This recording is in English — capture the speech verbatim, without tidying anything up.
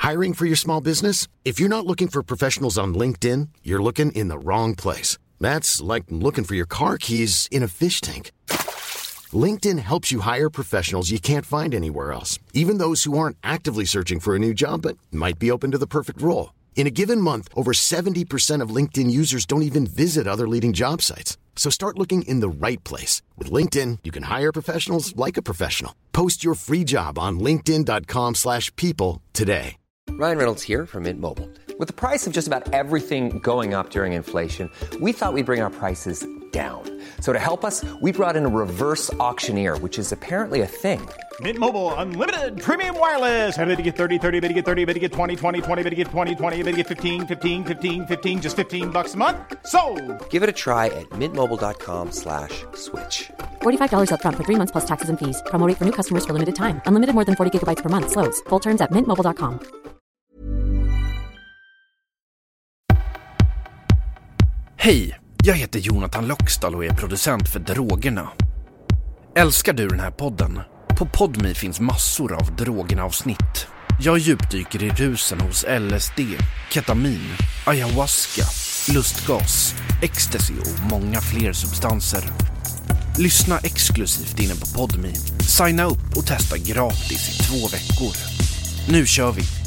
Hiring for your small business? If you're not looking for professionals on LinkedIn, you're looking in the wrong place. That's like looking for your car keys in a fish tank. LinkedIn helps you hire professionals you can't find anywhere else, even those who aren't actively searching for a new job but might be open to the perfect role. In a given month, over seventy percent of LinkedIn users don't even visit other leading job sites. So start looking in the right place. With LinkedIn, you can hire professionals like a professional. Post your free job on linkedin dot com slash people today. Ryan Reynolds here from Mint Mobile. With the price of just about everything going up during inflation, we thought we'd bring our prices down. So to help us, we brought in a reverse auctioneer, which is apparently a thing. Mint Mobile Unlimited Premium Wireless. How to get thirty, thirty, how to get thirty, how to get twenty, twenty, twenty, how to get twenty, twenty, how to get fifteen, fifteen, fifteen, fifteen, just fifteen bucks a month? Sold! Give it a try at mintmobile.com slash switch. forty-five dollars up front for three months plus taxes and fees. Promo rate for new customers for limited time. Unlimited more than forty gigabytes per month. Slows full terms at mint mobile dot com. Hej, jag heter Jonathan Lockstall och är producent för Drogerna. Älskar du den här podden? På Podme finns massor av Drogerna-avsnitt. Jag djupdyker i rusen hos L S D, ketamin, ayahuasca, lustgas, ecstasy och många fler substanser. Lyssna exklusivt inne på Podme. Signa upp och testa gratis i två veckor. Nu kör vi!